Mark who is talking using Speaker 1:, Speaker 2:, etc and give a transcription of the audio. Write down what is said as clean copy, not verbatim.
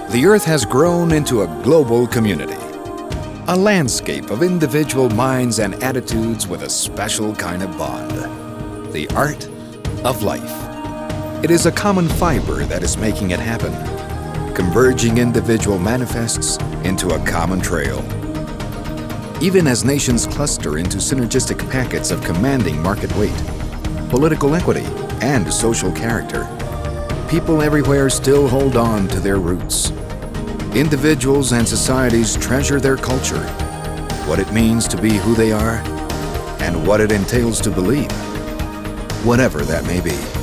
Speaker 1: The Earth has grown into a global community, a landscape of individual minds and attitudes with a special kind of bond, the art of life. It is a common fiber that is making it happen, converging individual manifests into a common trail. Even as nations cluster into synergistic packets of commanding market weight, political equity, and social character, people everywhere still hold on to their roots. Individuals and societies treasure their culture, what it means to be who they are, and what it entails to believe, whatever that may be.